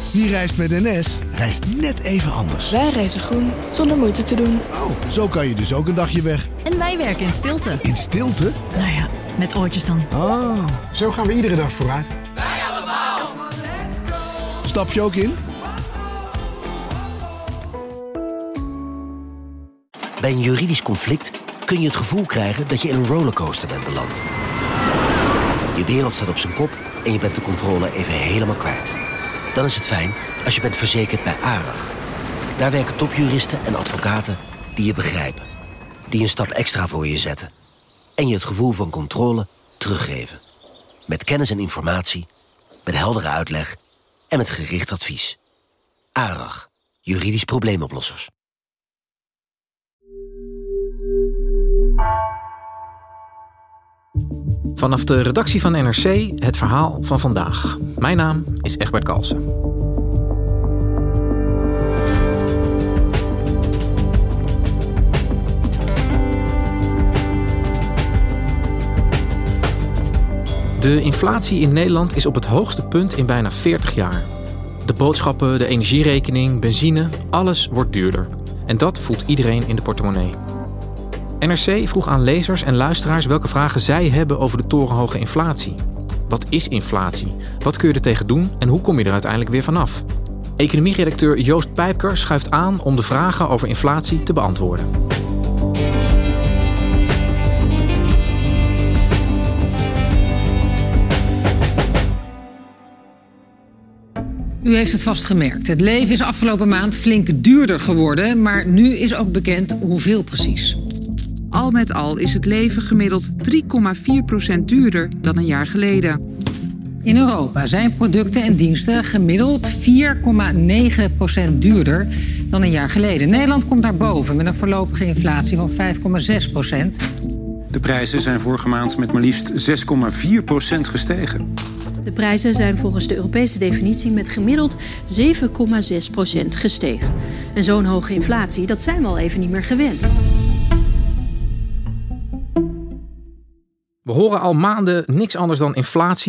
Wie reist met NS, reist net even anders. Wij reizen groen, zonder moeite te doen. Oh, zo kan je dus ook een dagje weg. En wij werken in stilte. In stilte? Nou ja, met oortjes dan. Oh. Zo gaan we iedere dag vooruit. Wij allemaal. Stap je ook in? Bij een juridisch conflict kun je het gevoel krijgen dat je in een rollercoaster bent beland. Je wereld staat op zijn kop en je bent de controle even helemaal kwijt. Dan is het fijn als je bent verzekerd bij ARAG. Daar werken topjuristen en advocaten die je begrijpen. Die een stap extra voor je zetten. En je het gevoel van controle teruggeven. Met kennis en informatie, met heldere uitleg en met gericht advies. ARAG, juridisch probleemoplossers. Vanaf de redactie van NRC het verhaal van vandaag. Mijn naam is Egbert Kalsen. De inflatie in Nederland is op het hoogste punt in bijna 40 jaar. De boodschappen, de energierekening, benzine, alles wordt duurder. En dat voelt iedereen in de portemonnee. NRC vroeg aan lezers en luisteraars welke vragen zij hebben over de torenhoge inflatie. Wat is inflatie? Wat kun je er tegen doen en hoe kom je er uiteindelijk weer vanaf? Economieredacteur Joost Pijpker schuift aan om de vragen over inflatie te beantwoorden. U heeft het vast gemerkt. Het leven is afgelopen maand flink duurder geworden, maar nu is ook bekend hoeveel precies. Al met al is het leven gemiddeld 3,4% duurder dan een jaar geleden. In Europa zijn producten en diensten gemiddeld 4,9% duurder dan een jaar geleden. Nederland komt daarboven met een voorlopige inflatie van 5,6%. De prijzen zijn vorige maand met maar liefst 6,4% gestegen. De prijzen zijn volgens de Europese definitie met gemiddeld 7,6% gestegen. En zo'n hoge inflatie, dat zijn we al even niet meer gewend. We horen al maanden niks anders dan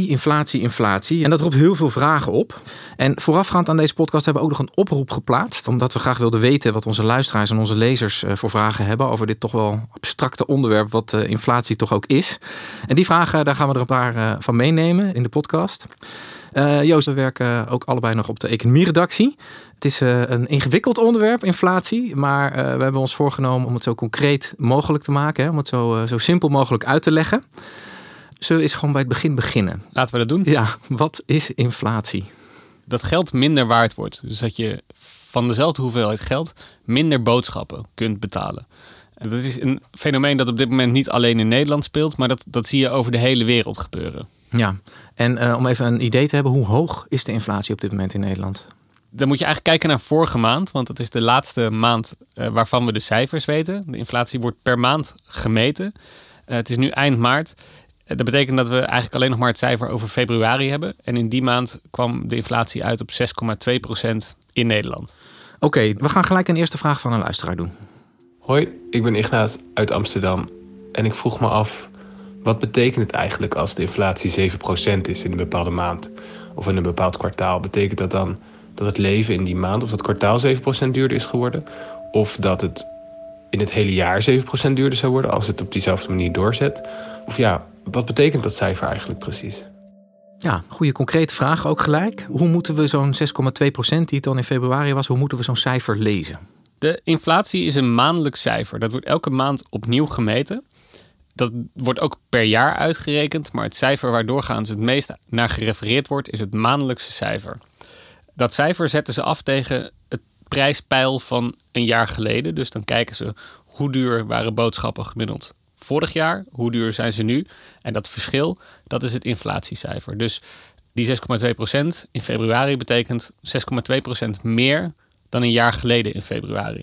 inflatie. En dat roept heel veel vragen op. En voorafgaand aan deze podcast hebben we ook nog een oproep geplaatst. Omdat we graag wilden weten wat onze luisteraars en onze lezers voor vragen hebben over dit toch wel abstracte onderwerp wat inflatie toch ook is. En die vragen, daar gaan we er een paar van meenemen in de podcast. Joost, we werken ook allebei nog op de economieredactie. Het is een ingewikkeld onderwerp, inflatie. Maar we hebben ons voorgenomen om het zo concreet mogelijk te maken. Hè, om het zo simpel mogelijk uit te leggen. Zullen we eens gewoon bij het begin beginnen? Laten we dat doen. Ja, wat is inflatie? Dat geld minder waard wordt. Dus dat je van dezelfde hoeveelheid geld minder boodschappen kunt betalen. En dat is een fenomeen dat op dit moment niet alleen in Nederland speelt. Maar dat zie je over de hele wereld gebeuren. Ja, en om even een idee te hebben, hoe hoog is de inflatie op dit moment in Nederland? Dan moet je eigenlijk kijken naar vorige maand, want dat is de laatste maand waarvan we de cijfers weten. De inflatie wordt per maand gemeten. Het is nu eind maart. Dat betekent dat we eigenlijk alleen nog maar het cijfer over februari hebben. En in die maand kwam de inflatie uit op 6,2% in Nederland. Oké, we gaan gelijk een eerste vraag van een luisteraar doen. Hoi, ik ben Ignaat uit Amsterdam. En ik vroeg me af, wat betekent het eigenlijk als de inflatie 7% is in een bepaalde maand? Of in een bepaald kwartaal? Betekent dat dan dat het leven in die maand of dat kwartaal 7% duurder is geworden? Of dat het in het hele jaar 7% duurder zou worden als het op diezelfde manier doorzet? Of ja, wat betekent dat cijfer eigenlijk precies? Ja, goede concrete vraag ook gelijk. Hoe moeten we zo'n 6,2% die het dan in februari was, hoe moeten we zo'n cijfer lezen? De inflatie is een maandelijk cijfer. Dat wordt elke maand opnieuw gemeten. Dat wordt ook per jaar uitgerekend, maar het cijfer waar doorgaans het meest naar gerefereerd wordt is het maandelijkse cijfer. Dat cijfer zetten ze af tegen het prijspeil van een jaar geleden. Dus dan kijken ze hoe duur waren boodschappen gemiddeld vorig jaar, hoe duur zijn ze nu. En dat verschil, dat is het inflatiecijfer. Dus die 6,2% in februari betekent 6,2% meer dan een jaar geleden in februari.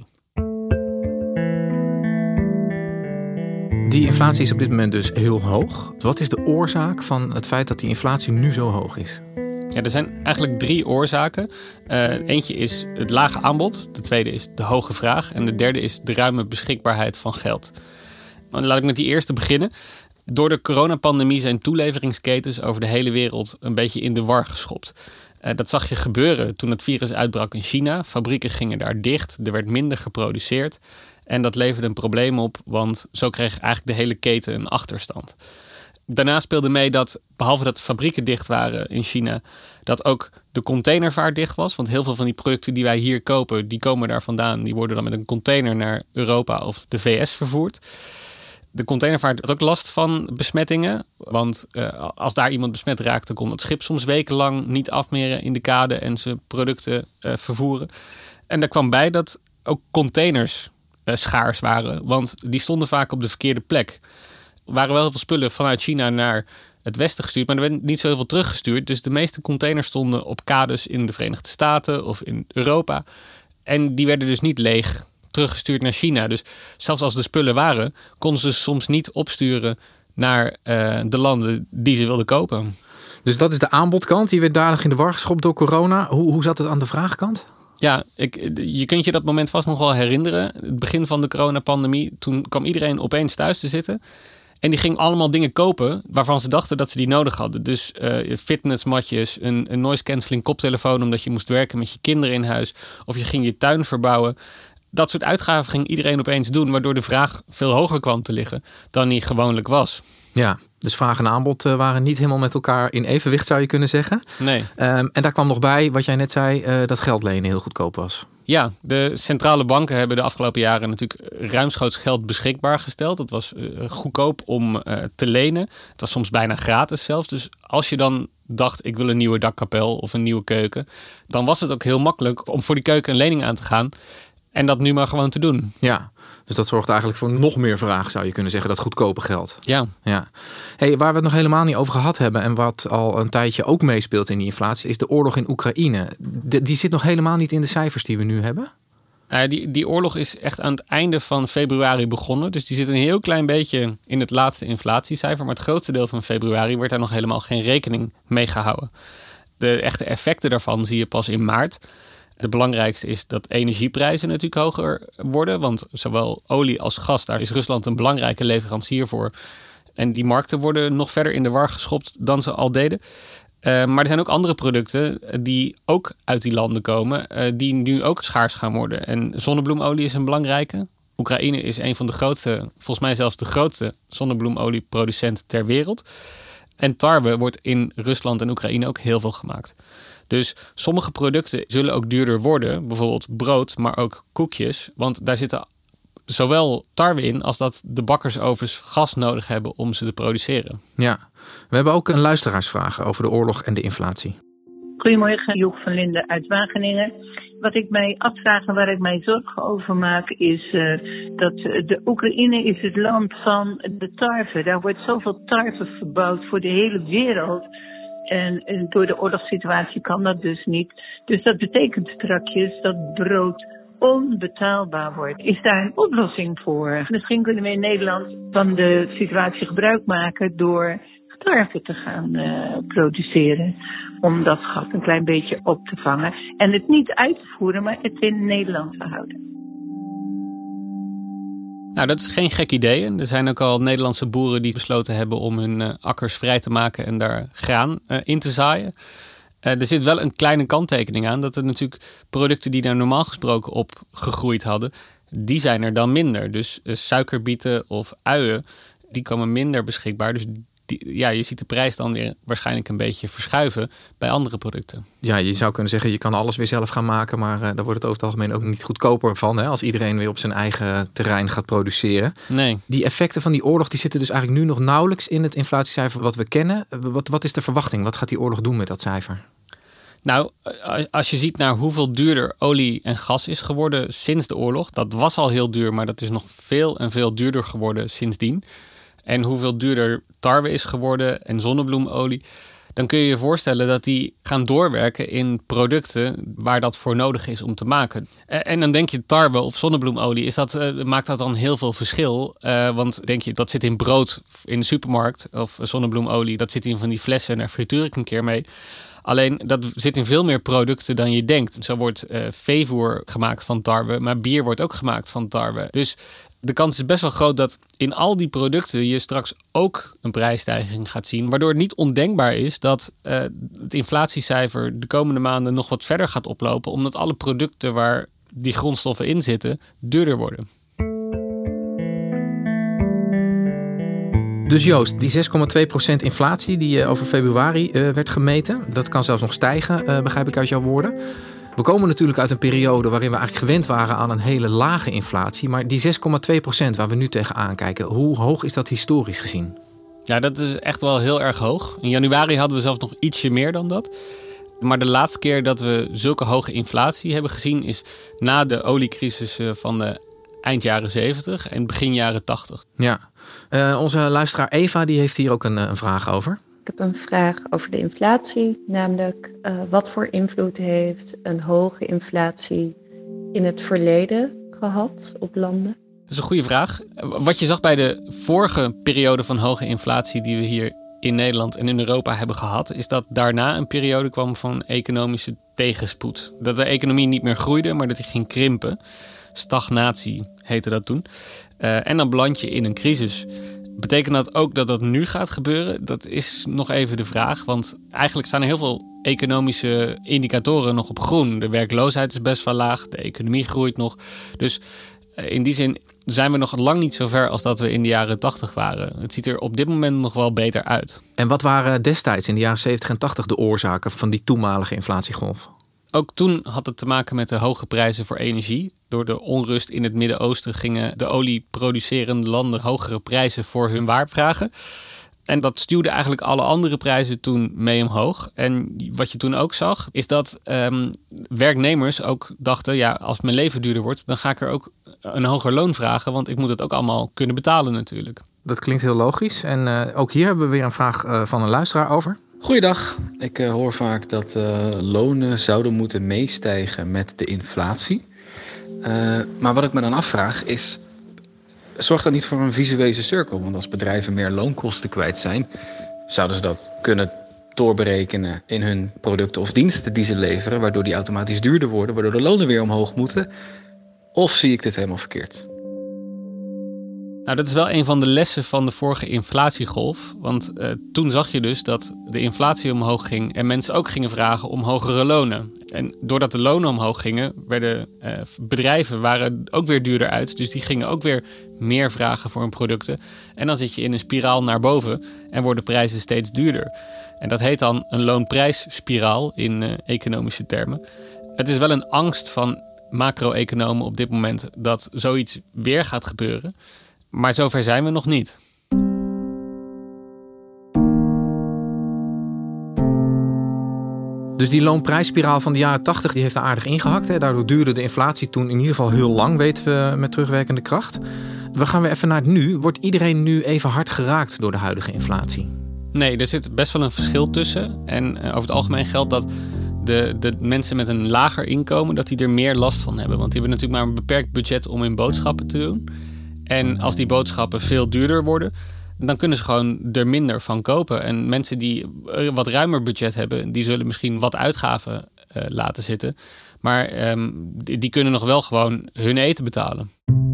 Die inflatie is op dit moment dus heel hoog. Wat is de oorzaak van het feit dat die inflatie nu zo hoog is? Ja, er zijn eigenlijk 3 oorzaken. Eentje is het lage aanbod. De tweede is de hoge vraag. En de derde is de ruime beschikbaarheid van geld. Laat ik met die eerste beginnen. Door de coronapandemie zijn toeleveringsketens over de hele wereld een beetje in de war geschopt. Dat zag je gebeuren toen het virus uitbrak in China. Fabrieken gingen daar dicht, er werd minder geproduceerd. En dat leverde een probleem op, want zo kreeg eigenlijk de hele keten een achterstand. Daarna speelde mee dat, behalve dat de fabrieken dicht waren in China, dat ook de containervaart dicht was. Want heel veel van die producten die wij hier kopen, die komen daar vandaan. Die worden dan met een container naar Europa of de VS vervoerd. De containervaart had ook last van besmettingen. Want als daar iemand besmet raakte, kon het schip soms wekenlang niet afmeren in de kade en zijn producten vervoeren. En daar kwam bij dat ook containers schaars waren. Want die stonden vaak op de verkeerde plek. Er waren wel heel veel spullen vanuit China naar het westen gestuurd, maar er werd niet zo heel veel teruggestuurd. Dus de meeste containers stonden op kades in de Verenigde Staten of in Europa. En die werden dus niet leeg teruggestuurd naar China. Dus zelfs als de spullen waren, konden ze soms niet opsturen naar de landen die ze wilden kopen. Dus dat is de aanbodkant. Die werd dadelijk in de war geschopt door corona. Hoe zat het aan de vraagkant? Ja, je kunt je dat moment vast nog wel herinneren. Het begin van de coronapandemie. Toen kwam iedereen opeens thuis te zitten. En die ging allemaal dingen kopen waarvan ze dachten dat ze die nodig hadden. Dus fitnessmatjes, een noise cancelling koptelefoon omdat je moest werken met je kinderen in huis. Of je ging je tuin verbouwen. Dat soort uitgaven ging iedereen opeens doen, waardoor de vraag veel hoger kwam te liggen dan die gewoonlijk was. Ja, dus vraag en aanbod waren niet helemaal met elkaar in evenwicht, zou je kunnen zeggen. Nee. En daar kwam nog bij, wat jij net zei, dat geld lenen heel goedkoop was. Ja, de centrale banken hebben de afgelopen jaren natuurlijk ruimschoots geld beschikbaar gesteld. Het was goedkoop om te lenen. Het was soms bijna gratis zelfs. Dus als je dan dacht, ik wil een nieuwe dakkapel of een nieuwe keuken, dan was het ook heel makkelijk om voor die keuken een lening aan te gaan. En dat nu maar gewoon te doen. Ja, dus dat zorgt eigenlijk voor nog meer vraag, zou je kunnen zeggen, dat goedkope geld. Ja. Hey, waar we het nog helemaal niet over gehad hebben en wat al een tijdje ook meespeelt in die inflatie, is de oorlog in Oekraïne. Die zit nog helemaal niet in de cijfers die we nu hebben. Die oorlog is echt aan het einde van februari begonnen. Dus die zit een heel klein beetje in het laatste inflatiecijfer. Maar het grootste deel van februari werd daar nog helemaal geen rekening mee gehouden. De echte effecten daarvan zie je pas in maart. De belangrijkste is dat energieprijzen natuurlijk hoger worden. Want zowel olie als gas, daar is Rusland een belangrijke leverancier voor. En die markten worden nog verder in de war geschopt dan ze al deden. Maar er zijn ook andere producten die ook uit die landen komen, die nu ook schaars gaan worden. En zonnebloemolie is een belangrijke. Oekraïne is een van de grootste, volgens mij zelfs de grootste zonnebloemolieproducent ter wereld. En tarwe wordt in Rusland en Oekraïne ook heel veel gemaakt. Dus sommige producten zullen ook duurder worden, bijvoorbeeld brood, maar ook koekjes. Want daar zitten zowel tarwe in als dat de bakkersovens gas nodig hebben om ze te produceren. Ja, we hebben ook een luisteraarsvraag over de oorlog en de inflatie. Goedemorgen, Joek van Linden uit Wageningen. Wat ik mij afvraag en waar ik mij zorgen over maak is dat de Oekraïne is het land van de tarwe. Daar wordt zoveel tarwe verbouwd voor de hele wereld. En door de oorlogssituatie kan dat dus niet. Dus dat betekent strakjes dat brood onbetaalbaar wordt. Is daar een oplossing voor? Misschien kunnen we in Nederland van de situatie gebruik maken door tarwe te gaan produceren. Om dat gat een klein beetje op te vangen. En het niet uit te voeren, maar het in Nederland te houden. Nou, dat is geen gek idee. En er zijn ook al Nederlandse boeren die besloten hebben om hun akkers vrij te maken en daar graan in te zaaien. Er zit wel een kleine kanttekening aan, dat er natuurlijk producten die daar normaal gesproken op gegroeid hadden, die zijn er dan minder. Dus suikerbieten of uien, die komen minder beschikbaar. Dus je ziet de prijs dan weer waarschijnlijk een beetje verschuiven bij andere producten. Ja, je zou kunnen zeggen, je kan alles weer zelf gaan maken, maar daar wordt het over het algemeen ook niet goedkoper van, hè, als iedereen weer op zijn eigen terrein gaat produceren. Nee. Die effecten van die oorlog, die zitten dus eigenlijk nu nog nauwelijks in het inflatiecijfer wat we kennen. Wat is de verwachting? Wat gaat die oorlog doen met dat cijfer? Nou, als je ziet naar hoeveel duurder olie en gas is geworden sinds de oorlog, dat was al heel duur, maar dat is nog veel en veel duurder geworden sindsdien. En hoeveel duurder tarwe is geworden en zonnebloemolie, dan kun je je voorstellen dat die gaan doorwerken in producten waar dat voor nodig is om te maken. En dan denk je tarwe of zonnebloemolie, maakt dat dan heel veel verschil? Want denk je, dat zit in brood in de supermarkt of zonnebloemolie, dat zit in van die flessen en daar frituur ik een keer mee. Alleen dat zit in veel meer producten dan je denkt. Zo wordt veevoer gemaakt van tarwe, maar bier wordt ook gemaakt van tarwe. Dus de kans is best wel groot dat in al die producten je straks ook een prijsstijging gaat zien. Waardoor het niet ondenkbaar is dat het inflatiecijfer de komende maanden nog wat verder gaat oplopen. Omdat alle producten waar die grondstoffen in zitten duurder worden. Dus Joost, die 6,2% inflatie die over februari werd gemeten, dat kan zelfs nog stijgen, begrijp ik uit jouw woorden. We komen natuurlijk uit een periode waarin we eigenlijk gewend waren aan een hele lage inflatie. Maar die 6,2% waar we nu tegenaan kijken, hoe hoog is dat historisch gezien? Ja, dat is echt wel heel erg hoog. In januari hadden we zelfs nog ietsje meer dan dat. Maar de laatste keer dat we zulke hoge inflatie hebben gezien is na de oliecrisis van de eind jaren 70 en begin jaren 80. Ja, onze luisteraar Eva die heeft hier ook een vraag over. Ik heb een vraag over de inflatie, namelijk wat voor invloed heeft een hoge inflatie in het verleden gehad op landen? Dat is een goede vraag. Wat je zag bij de vorige periode van hoge inflatie die we hier in Nederland en in Europa hebben gehad, is dat daarna een periode kwam van economische tegenspoed. Dat de economie niet meer groeide, maar dat die ging krimpen. Stagnatie heette dat toen. En dan beland je in een crisis. Betekent dat ook dat dat nu gaat gebeuren? Dat is nog even de vraag. Want eigenlijk staan er heel veel economische indicatoren nog op groen. De werkloosheid is best wel laag. De economie groeit nog. Dus in die zin zijn we nog lang niet zo ver als dat we in de jaren 80 waren. Het ziet er op dit moment nog wel beter uit. En wat waren destijds in de jaren 70 en 80 de oorzaken van die toenmalige inflatiegolf? Ook toen had het te maken met de hoge prijzen voor energie. Door de onrust in het Midden-Oosten gingen de olieproducerende landen hogere prijzen voor hun waar vragen. En dat stuwde eigenlijk alle andere prijzen toen mee omhoog. En wat je toen ook zag, is dat werknemers ook dachten, ja, als mijn leven duurder wordt, dan ga ik er ook een hoger loon vragen, want ik moet het ook allemaal kunnen betalen natuurlijk. Dat klinkt heel logisch. En ook hier hebben we weer een vraag van een luisteraar over. Goeiedag. Ik hoor vaak dat lonen zouden moeten meestijgen met de inflatie. Maar wat ik me dan afvraag is, zorgt dat niet voor een visuele cirkel? Want als bedrijven meer loonkosten kwijt zijn, zouden ze dat kunnen doorberekenen in hun producten of diensten die ze leveren, waardoor die automatisch duurder worden, waardoor de lonen weer omhoog moeten? Of zie ik dit helemaal verkeerd? Nou, dat is wel een van de lessen van de vorige inflatiegolf. Want toen zag je dus dat de inflatie omhoog ging en mensen ook gingen vragen om hogere lonen. En doordat de lonen omhoog gingen, werden bedrijven waren ook weer duurder uit. Dus die gingen ook weer meer vragen voor hun producten. En dan zit je in een spiraal naar boven en worden prijzen steeds duurder. En dat heet dan een loonprijsspiraal in economische termen. Het is wel een angst van macro-economen op dit moment dat zoiets weer gaat gebeuren. Maar zover zijn we nog niet. Dus die loonprijsspiraal van de jaren 80 die heeft er aardig ingehakt. Hè? Daardoor duurde de inflatie toen in ieder geval heel lang, weten we met terugwerkende kracht. We gaan weer even naar het nu. Wordt iedereen nu even hard geraakt door de huidige inflatie? Nee, er zit best wel een verschil tussen. En over het algemeen geldt dat de mensen met een lager inkomen, dat die er meer last van hebben. Want die hebben natuurlijk maar een beperkt budget om hun boodschappen te doen. En als die boodschappen veel duurder worden, dan kunnen ze gewoon er minder van kopen. En mensen die wat ruimer budget hebben, die zullen misschien wat uitgaven laten zitten. Maar die kunnen nog wel gewoon hun eten betalen.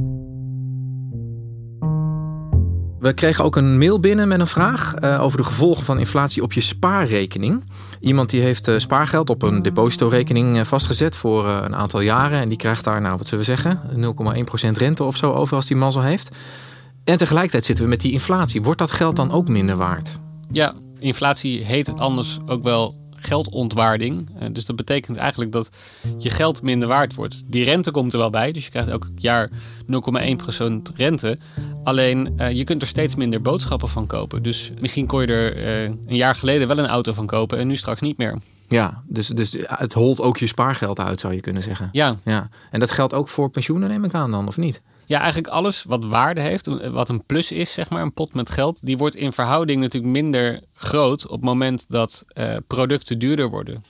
We kregen ook een mail binnen met een vraag over de gevolgen van inflatie op je spaarrekening. Iemand die heeft spaargeld op een depositorekening vastgezet voor een aantal jaren. En die krijgt daar, nou wat zullen we zeggen, 0,1% rente of zo over als die mazzel heeft. En tegelijkertijd zitten we met die inflatie. Wordt dat geld dan ook minder waard? Ja, inflatie heet anders ook wel geldontwaarding. Dus dat betekent eigenlijk dat je geld minder waard wordt. Die rente komt er wel bij, dus je krijgt elk jaar 0,1% rente. Alleen je kunt er steeds minder boodschappen van kopen. Dus misschien kon je er een jaar geleden wel een auto van kopen en nu straks niet meer. Ja, dus het holt ook je spaargeld uit, zou je kunnen zeggen. Ja. En dat geldt ook voor pensioenen, neem ik aan dan, of niet? Ja, eigenlijk alles wat waarde heeft, wat een plus is, zeg maar, een pot met geld, die wordt in verhouding natuurlijk minder groot op het moment dat producten duurder worden.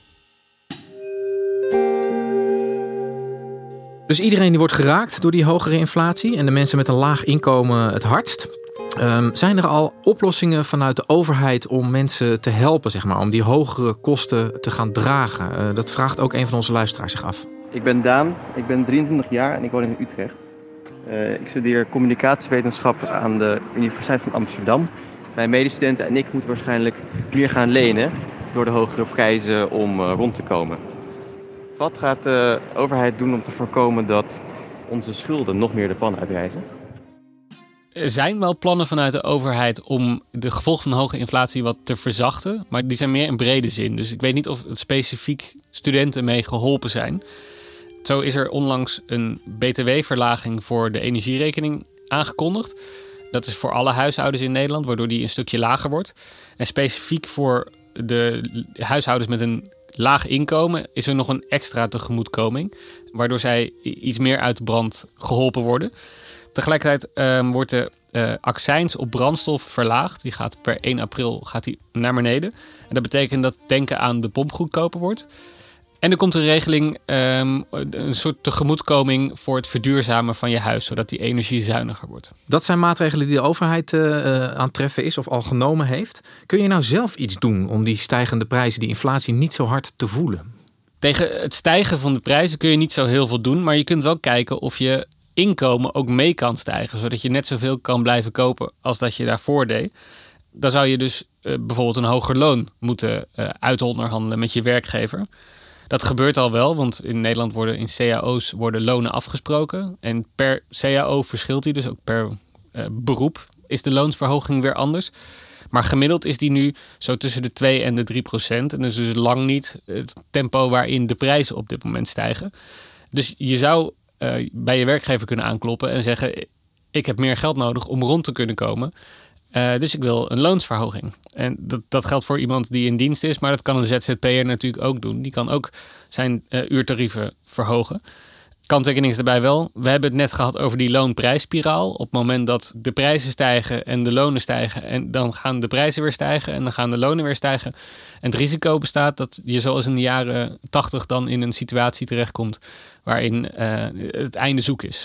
Dus iedereen die wordt geraakt door die hogere inflatie en de mensen met een laag inkomen het hardst. Zijn er al oplossingen vanuit de overheid om mensen te helpen, zeg maar, om die hogere kosten te gaan dragen? Dat vraagt ook een van onze luisteraars zich af. Ik ben Daan, ik ben 23 jaar en ik woon in Utrecht. Ik studeer communicatiewetenschap aan de Universiteit van Amsterdam. Mijn medestudenten en ik moeten waarschijnlijk meer gaan lenen door de hogere prijzen om rond te komen. Wat gaat de overheid doen om te voorkomen dat onze schulden nog meer de pan uitreizen? Er zijn wel plannen vanuit de overheid om de gevolgen van hoge inflatie wat te verzachten. Maar die zijn meer in brede zin. Dus ik weet niet of specifiek studenten mee geholpen zijn. Zo is er onlangs een btw-verlaging voor de energierekening aangekondigd. Dat is voor alle huishoudens in Nederland, waardoor die een stukje lager wordt. En specifiek voor de huishoudens met een laag inkomen is er nog een extra tegemoetkoming, waardoor zij iets meer uit de brand geholpen worden. Tegelijkertijd wordt de accijns op brandstof verlaagd. Die gaat per 1 april naar beneden. En dat betekent dat tanken aan de pomp goedkoper wordt. En er komt een regeling, een soort tegemoetkoming voor het verduurzamen van je huis, zodat die energie zuiniger wordt. Dat zijn maatregelen die de overheid aan het treffen is of al genomen heeft. Kun je nou zelf iets doen om die stijgende prijzen, die inflatie, niet zo hard te voelen? Tegen het stijgen van de prijzen kun je niet zo heel veel doen, maar je kunt wel kijken of je inkomen ook mee kan stijgen, zodat je net zoveel kan blijven kopen als dat je daarvoor deed. Dan zou je dus bijvoorbeeld een hoger loon moeten uitonderhandelen met je werkgever. Dat gebeurt al wel, want in Nederland worden in cao's lonen afgesproken. En per cao verschilt die, dus ook per beroep is de loonsverhoging weer anders. Maar gemiddeld is die nu zo tussen de 2 en de 3%. En dat is dus lang niet het tempo waarin de prijzen op dit moment stijgen. Dus je zou bij je werkgever kunnen aankloppen en zeggen: ik heb meer geld nodig om rond te kunnen komen. Dus ik wil een loonsverhoging. En dat geldt voor iemand die in dienst is, maar dat kan een ZZP'er natuurlijk ook doen. Die kan ook zijn uurtarieven verhogen. Kanttekening is daarbij wel, we hebben het net gehad over die loonprijsspiraal. Op het moment dat de prijzen stijgen en de lonen stijgen, en dan gaan de prijzen weer stijgen en dan gaan de lonen weer stijgen. En het risico bestaat dat je zoals in de jaren 80 dan in een situatie terechtkomt waarin het einde zoek is.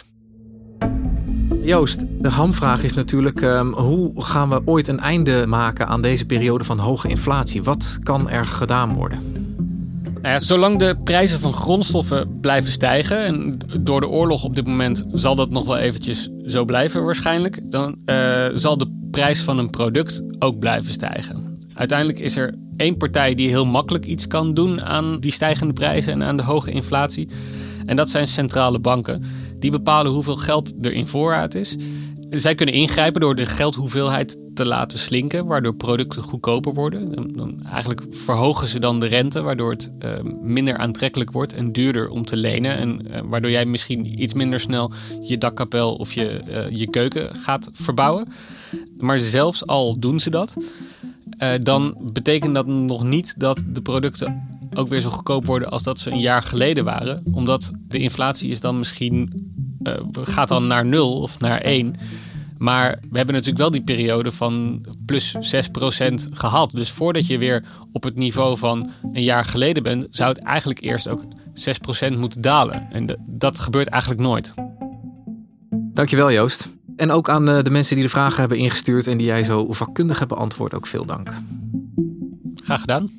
Joost, de hamvraag is natuurlijk, hoe gaan we ooit een einde maken aan deze periode van hoge inflatie? Wat kan er gedaan worden? Nou ja, zolang de prijzen van grondstoffen blijven stijgen, en door de oorlog op dit moment zal dat nog wel eventjes zo blijven waarschijnlijk, dan zal de prijs van een product ook blijven stijgen. Uiteindelijk is er één partij die heel makkelijk iets kan doen aan die stijgende prijzen en aan de hoge inflatie. En dat zijn centrale banken. Die bepalen hoeveel geld er in voorraad is. Zij kunnen ingrijpen door de geldhoeveelheid te laten slinken, waardoor producten goedkoper worden. Dan eigenlijk verhogen ze dan de rente, waardoor het minder aantrekkelijk wordt en duurder om te lenen. En waardoor jij misschien iets minder snel je dakkapel of je keuken gaat verbouwen. Maar zelfs al doen ze dat, dan betekent dat nog niet dat de producten ook weer zo goedkoop worden als dat ze een jaar geleden waren. Omdat de inflatie is dan misschien gaat dan naar 0 of naar 1. Maar we hebben natuurlijk wel die periode van plus 6% gehad. Dus voordat je weer op het niveau van een jaar geleden bent, zou het eigenlijk eerst ook 6% moeten dalen. En dat gebeurt eigenlijk nooit. Dankjewel, Joost. En ook aan de mensen die de vragen hebben ingestuurd en die jij zo vakkundig hebt beantwoord, ook veel dank. Graag gedaan.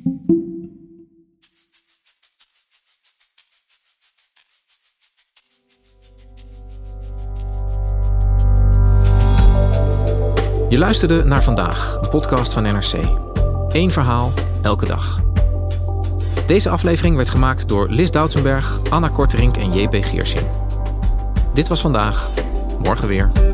Je luisterde naar Vandaag, een podcast van NRC. 1 verhaal, elke dag. Deze aflevering werd gemaakt door Lis Doutsenberg, Anna Korterink en JP Geersing. Dit was Vandaag, morgen weer.